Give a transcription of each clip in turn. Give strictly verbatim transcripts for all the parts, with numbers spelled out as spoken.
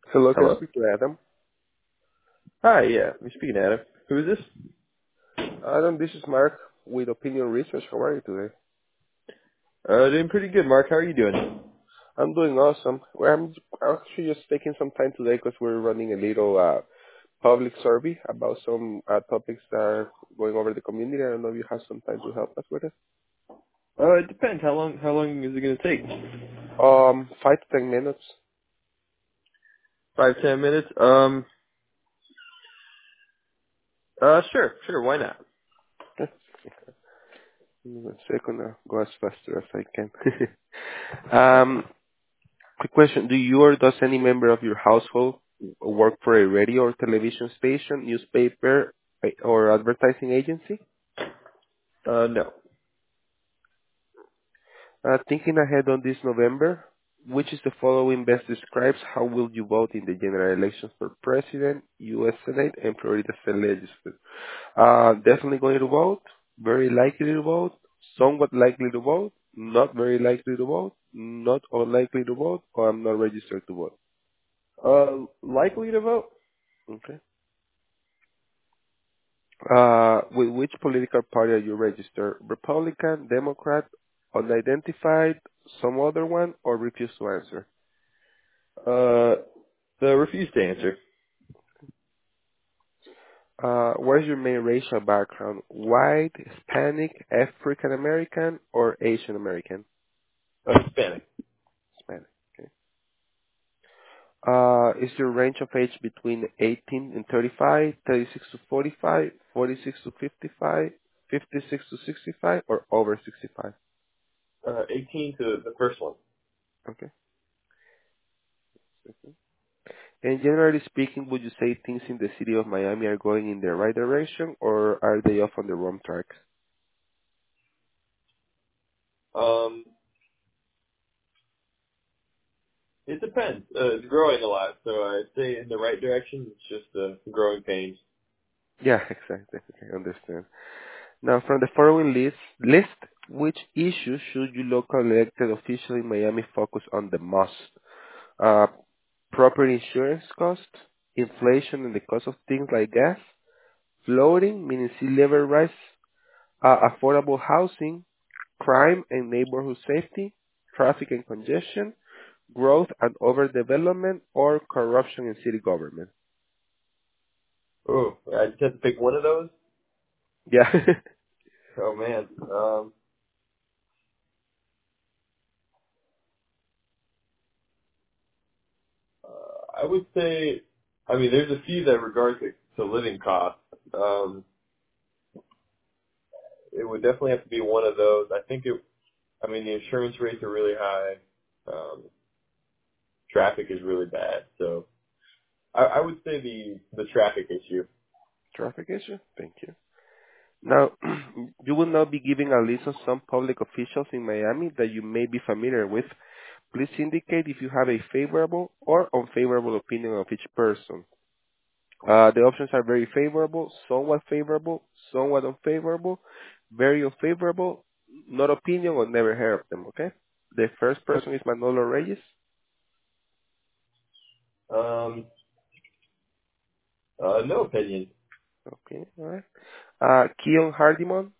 Hello, can I Hello? speak to Adam? Hi, yeah, you're speaking to Adam. Who is this? Adam, this is Mark with Opinion Research. How are you today? Uh, doing pretty good, Mark. How are you doing? I'm doing awesome. Well, I'm actually just taking some time today because we're running a little uh, public survey about some uh, topics that are going over the community. I don't know if you have some time to help us with it. Uh, it depends. How long, how long is it going to take? Um, five to ten minutes. Five, ten minutes? Um, uh, sure, sure, why not? Okay. Give me one second. I'll go as faster as I can. um, quick question. Do you or does any member of your household work for a radio or television station, newspaper, eh, or advertising agency? Uh, no. Uh, thinking ahead on this November, which is the following best describes how will you vote in the general elections for President, U S. Senate, and Florida State Legislature? Uh, definitely going to vote, very likely to vote, somewhat likely to vote, not very likely to vote, not unlikely to vote, or I'm not registered to vote. Uh, likely to vote? Okay. Uh, with which political party are you registered? Republican, Democrat, unidentified, some other one, or refuse to answer? Uh, the refuse to answer. Uh, what is your main racial background? White, Hispanic, African American, or Asian American? Uh, Hispanic. Hispanic. Okay. Uh, is your range of age between eighteen and thirty-five, thirty-six to forty-five, forty-six to fifty-five, fifty-six to sixty-five, or over sixty-five? Uh, eighteen to the first one. Okay. And generally speaking, would you say things in the city of Miami are going in the right direction, or are they off on the wrong track? Um, it depends. Uh, it's growing a lot, so I'd say in the right direction. It's just uh, growing pains. Yeah, exactly. Okay, I understand. Now, from the following list, list, which issues should your local elected official in Miami focus on the most? Uh, property insurance cost, inflation and the cost of things like gas, floating, meaning sea level rise, uh, affordable housing, crime and neighborhood safety, traffic and congestion, growth and overdevelopment, or corruption in city government. Oh, I just have to pick one of those? Yeah. Oh, man. Um, Uh, I would say, I mean, there's a few that regard to, to living costs. Um, it would definitely have to be one of those. I think it, I mean, the insurance rates are really high. Um, traffic is really bad. So I, I would say the, the traffic issue. Traffic issue? Thank you. Now, you will now be giving a list of some public officials in Miami that you may be familiar with. Please indicate if you have a favorable or unfavorable opinion of each person. Uh, the options are very favorable, somewhat favorable, somewhat unfavorable, very unfavorable, not opinion, or never heard of them, okay? The first person is Manolo Reyes. Um, uh, no opinion. Okay, all right. Uh, Keon Hardimon,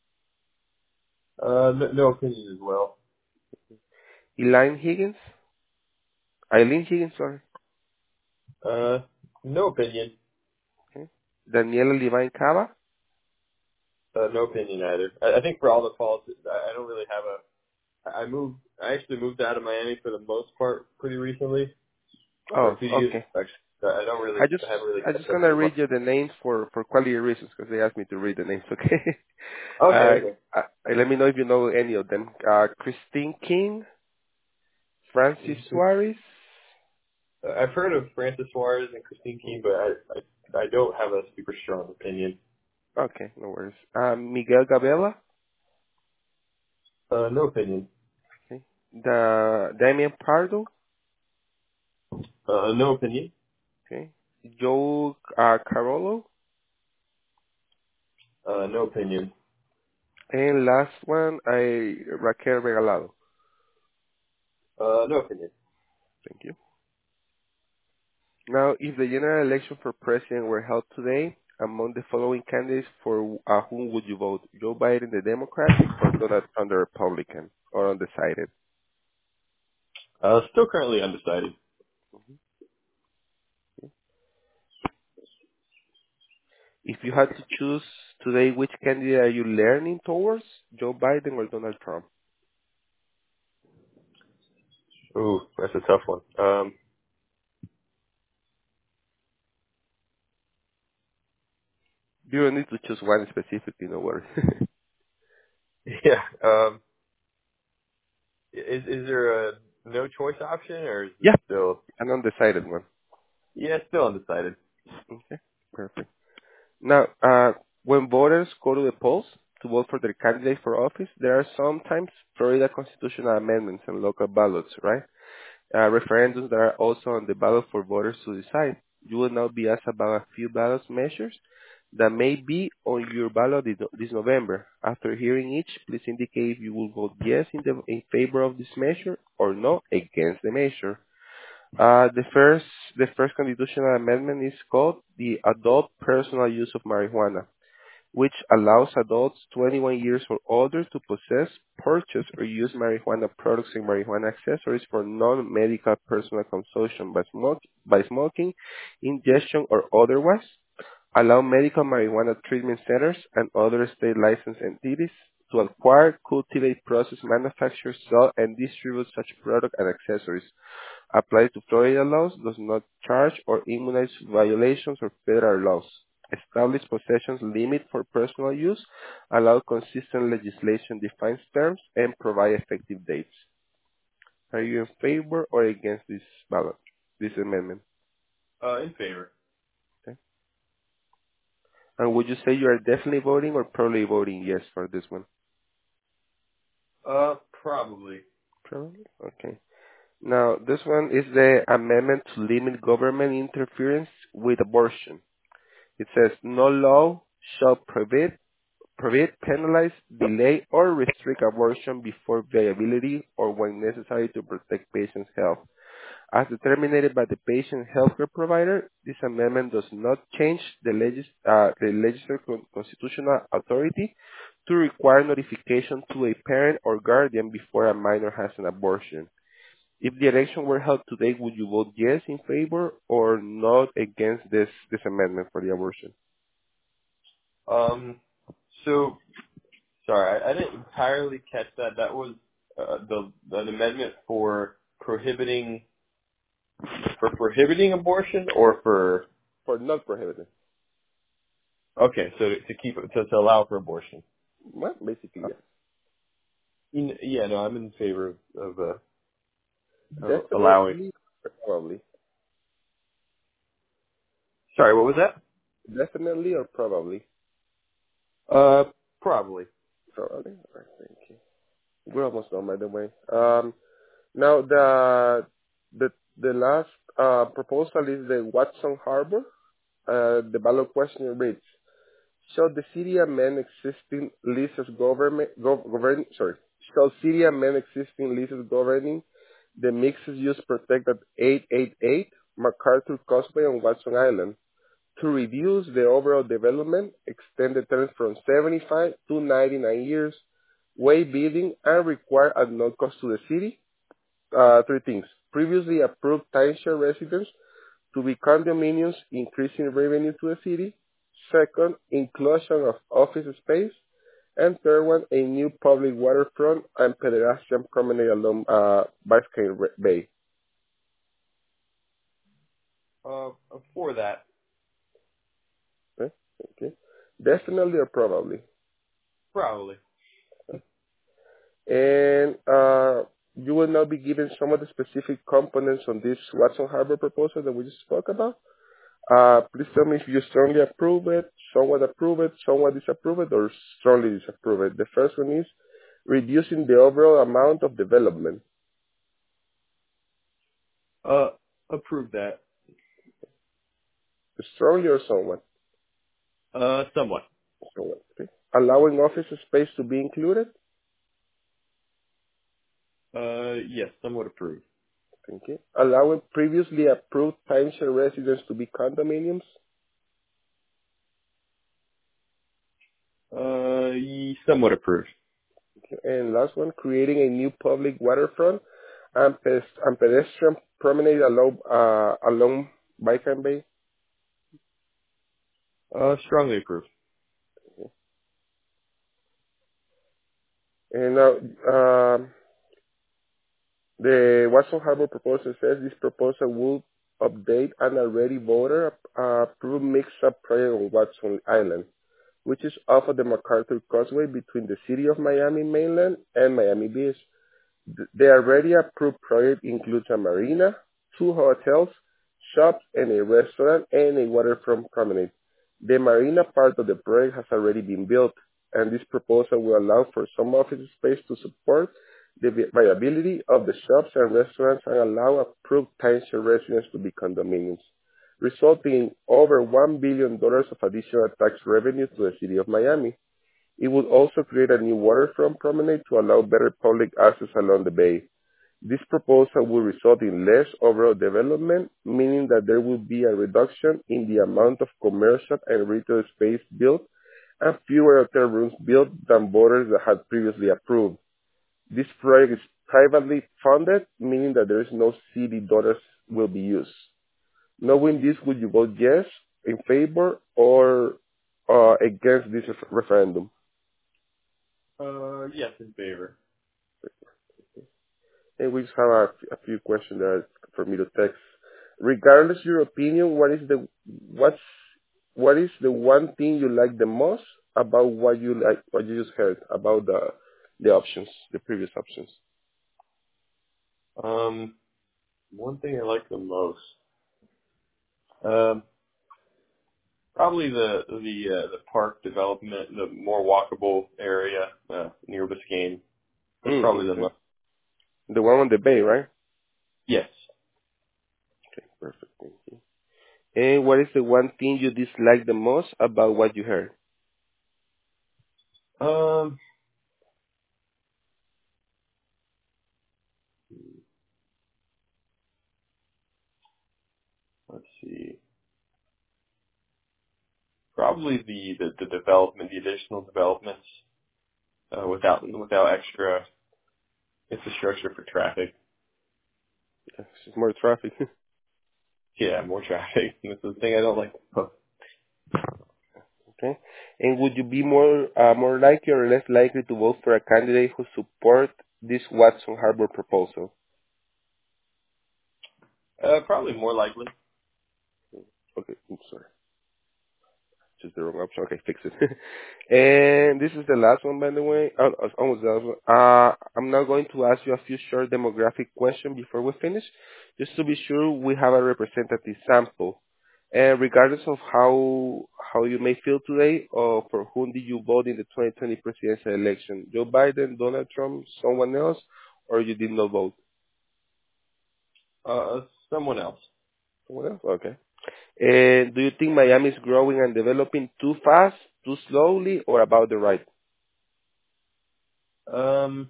Uh, no, no opinion as well. Elaine Higgins, Eileen Higgins, sorry. Uh, no opinion. Okay. Daniela Levine Cava. Uh, no opinion either. I, I think for all the politics, I, I don't really have a. I moved. I actually moved out of Miami for the most part pretty recently. For Oh, a few years, okay. actually. I don't really, I just I haven't really I just kept up gonna too much. read you the names for for quality reasons because they asked me to read the names. Okay. Okay, Uh, okay. uh, let me know if you know any of them. Uh, Christine King, Francis Mhm. Suarez. Uh, I've heard of Francis Suarez and Christine Keene, but I, I, I don't have a super strong opinion. Okay, no worries. Uh, Miguel Gabela. Uh, no opinion. Okay. The Damian Pardo. Uh, no opinion. Okay. Joe uh, Carolo. Uh, no opinion. And last one, I Raquel Regalado. Uh, no opinion. Thank you. Now, if the general election for president were held today, among the following candidates, for uh, whom would you vote? Joe Biden, the Democratic, or Donald Trump, the Republican, or undecided? Uh, still currently undecided. If you had to choose today, which candidate are you learning towards? Joe Biden or Donald Trump? Ooh, that's a tough one. Um, You don't need to choose one specifically, no worries. yeah. Um, is is there a no choice option, or is it Yeah, still? an undecided one. Yeah, still undecided. Okay, perfect. Now, uh, when voters go to the polls to vote for their candidate for office, there are sometimes Florida constitutional amendments and local ballots, right? Uh, referendums that are also on the ballot for voters to decide. You will now be asked about a few ballot measures that may be on your ballot thi- this November. After hearing each, please indicate if you will vote yes in, the, in favor of this measure or no against the measure. Uh, the first, the first constitutional amendment is called the Adult Personal Use of Marijuana, which allows adults twenty-one years or older to possess, purchase, or use marijuana products and marijuana accessories for non-medical personal consumption by, smoke, by smoking, ingestion, or otherwise. Allow medical marijuana treatment centers and other state licensed entities to acquire, cultivate, process, manufacture, sell, and distribute such products and accessories. Applies to Florida laws, does not charge or immunize violations of federal laws. Establish possessions limit for personal use, allow consistent legislation defines terms, and provide effective dates. Are you in favor or against this ballot, this amendment? Uh, in favor. Okay. And would you say you are definitely voting or probably voting yes for this one? Uh, probably. Probably. Okay. Now, this one is the amendment to limit government interference with abortion. It says no law shall prohibit, prohibit, penalize, delay, or restrict abortion before viability or when necessary to protect patients' health. As determined by the patient healthcare provider, this amendment does not change the, legis- uh, the legislative con- constitutional authority to require notification to a parent or guardian before a minor has an abortion. If the election were held today, would you vote yes in favor or not against this, this amendment for the abortion? Um, so sorry, I, I didn't entirely catch that. That was uh, the the amendment for prohibiting for prohibiting abortion, or for For not prohibited. okay, so to, to keep it to, to allow for abortion. Well, basically, Uh, yes. in- yeah, no, I'm in favor of of, uh, of allowing. Definitely, probably. Sorry, what was that? Definitely or probably? Uh, probably. Probably. All right, thank you. We're almost done, by the way. Um, now the the the last uh, proposal is the Watson Harbor. Uh, the ballot question reads: shall the city amend existing leases government gov- govern sorry? Shall city amend existing leases governing the mixed use protected eight eighty-eight MacArthur Causeway on Watson Island to reduce the overall development, extend the term from seventy-five to ninety-nine years, waive bidding, and require at no cost to the city? Uh, three things. Previously approved timeshare residents to be condominiums, increasing revenue to the city. Second, inclusion of office space. And third one, a new public waterfront and pedestrian promenade along uh, Biscayne Bay. Uh, for that, Okay? Okay. Definitely or probably. probably. And uh, you will now be given some of the specific components on this Watson Harbor proposal that we just spoke about. Uh, please tell me if you strongly approve it, somewhat approve it, somewhat disapprove it, or strongly disapprove it. The first one is reducing the overall amount of development. Uh, approve that. Strongly or somewhat? Uh, somewhat. Somewhat. Okay. Allowing office space to be included. Uh, yes, somewhat approved. Thank you. Allowing previously approved timeshare residents to be condominiums. Uh, ye- somewhat approved. And last one, creating a new public waterfront and, pes- and pedestrian promenade along, uh, along Baikan Bay. Uh, strongly approved. And now, um, the Watson Harbor proposal says this proposal will update an already voter uh, approved mix-up project on Watson Island, which is off of the MacArthur Causeway between the city of Miami mainland and Miami Beach. Th- The already approved project includes a marina, two hotels, shops, and a restaurant and a waterfront promenade. The marina part of the project has already been built, and this proposal will allow for some office space to support the vi- viability of the shops and restaurants and allow approved timeshare residents to be condominiums, resulting in over one billion dollars of additional tax revenue to the city of Miami. It would also create a new waterfront promenade to allow better public access along the bay. This proposal will result in less overall development, meaning that there will be a reduction in the amount of commercial and retail space built and fewer hotel rooms built than voters that had previously approved. This project is privately funded, meaning that there is no city dollars will be used. Knowing this, would you vote yes, in favor, or uh, against this ref- referendum? Uh, yes, in favor. And we just have a, a few questions that for me to text. Regardless of your opinion, what is the what's what is the one thing you like the most about what you like what you just heard about the the options, the previous options? Um, one thing I like the most, um, probably the the uh, the park development, the more walkable area uh, near Biscayne. That's Mm, probably the okay. most. The one on the bay, right? Yes. Okay, perfect. Thank you. And what is the one thing you dislike the most about what you heard? Um, let's see. Probably the, the, the development, the additional developments, uh, without without extra infrastructure for traffic. Yes, it's more traffic. Yeah, more traffic. That's the thing I don't like. Okay. And would you be more uh, more likely or less likely to vote for a candidate who support this Watson Harbor proposal? Uh, probably more likely. Okay, oops, sorry. Just the wrong option. Okay, fix it. And this is the last one, by the way. Oh, it's almost the last one. Uh, I'm now going to ask you a few short demographic questions before we finish, just to be sure we have a representative sample. And regardless of how how you may feel today, or for whom did you vote in the twenty twenty presidential election? Joe Biden, Donald Trump, someone else, or you did not vote? Uh, someone else. Someone else? Okay. And do you think Miami is growing and developing too fast, too slowly, or about the right? Um,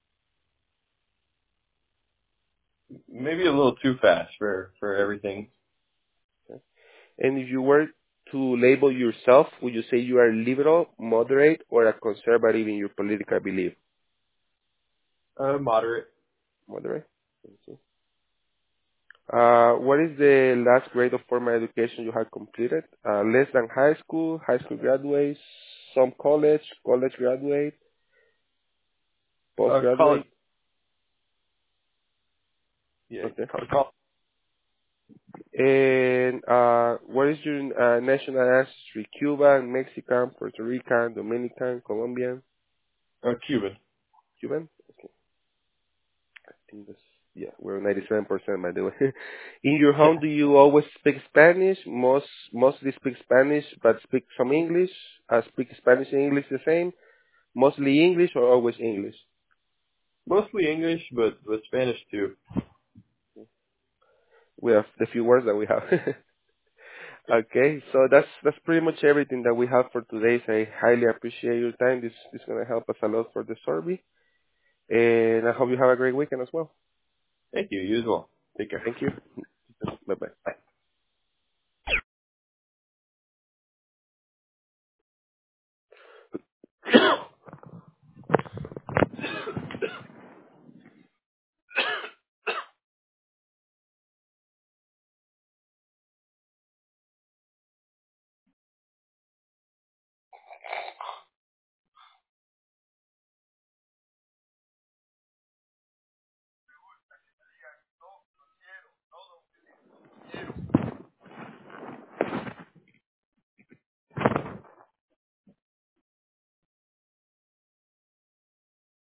maybe a little too fast for for everything. And if you were to label yourself, would you say you are liberal, moderate, or a conservative in your political belief? Uh, moderate. Moderate. Thank you. Uh, what is the last grade of formal education you have completed? Uh, less than high school, high school graduate, some college, college graduate, Uh, college. postgraduate? Yeah, Okay. co- col- And uh, what is your uh, national ancestry? Cuban, Mexican, Puerto Rican, Dominican, Colombian, uh, Cuban. Cuban? I think that's, yeah, we're ninety-seven percent by the way. In your home, do you always speak Spanish? Most mostly speak Spanish, but speak some English. Uh, speak Spanish and English the same. Mostly English or always English. Mostly English, but but Spanish too. We have the few words that we have. Okay, so that's that's pretty much everything that we have for today. So I highly appreciate your time. This this is gonna help us a lot for the survey, and I hope you have a great weekend as well. Thank you. You as well. Take care. Thank you.